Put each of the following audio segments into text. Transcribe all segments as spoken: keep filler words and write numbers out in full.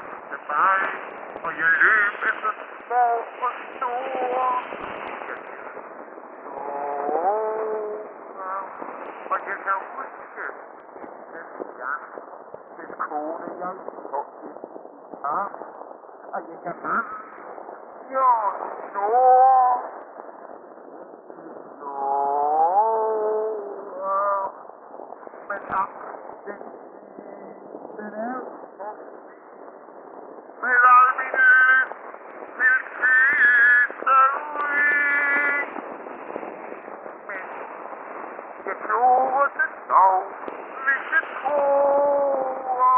skabte mig, og jeg løb efter små og store. Jeg og jeg kan huske den gang, den kone jeg så ind i arm, og jeg kan huske, jeg snor. Men ak, den den er så med al min lyst til kyseri. Men jeg gjorde det dog, hvis jeg tror,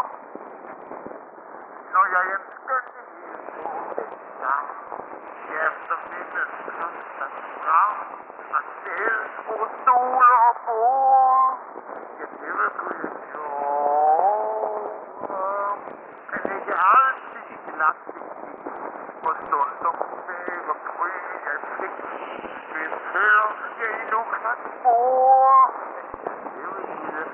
når jeg en skønhed så den gang, efter mindeskraften frem, og selv på stole og bord. Ja, det vil kunne gjøre, men ikke altid glat det gik, for stundom bæver bry jeg fik, hvis heller jeg nu kan spore. Det vil kunne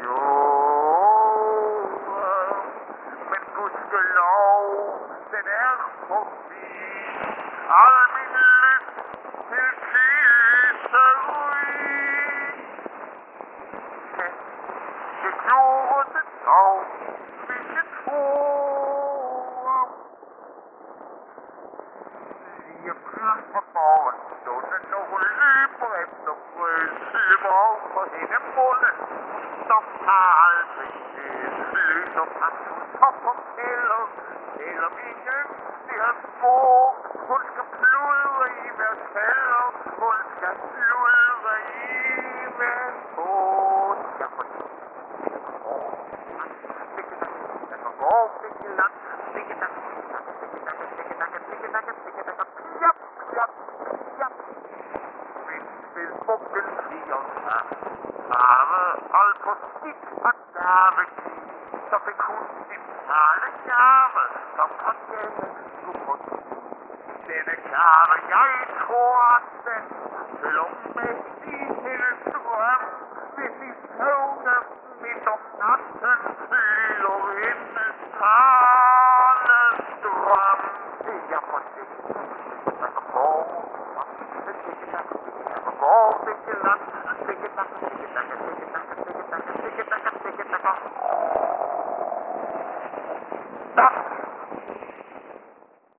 gjøre, men gudskelov, den er forbi. Al min lyst til kyseri. Men jeg gjorde det dog, hvis jeg tror. Lige pludselig på morgenstunden, når hun løber efter brød, løber over hende munden, som har aldrig set, løser fra sin top og kælder, selvom ingen ser spor. Hun skal pludre i hver kælder, hun skal pludre i hver båd. Jeg får det. Jeg får gå, stikke langt, stikke langt, stikke langt, stikke langt, stikke langt, stikke langt, pjap, pjap, pjap. Hvis vil bugten siger sig, bare alt på sit og gave giv, så fik hun sin sale gave, som kan denne skulle på denne gave, jeg tror at den slummæssig til drøm, hvis I søvne midt om natten.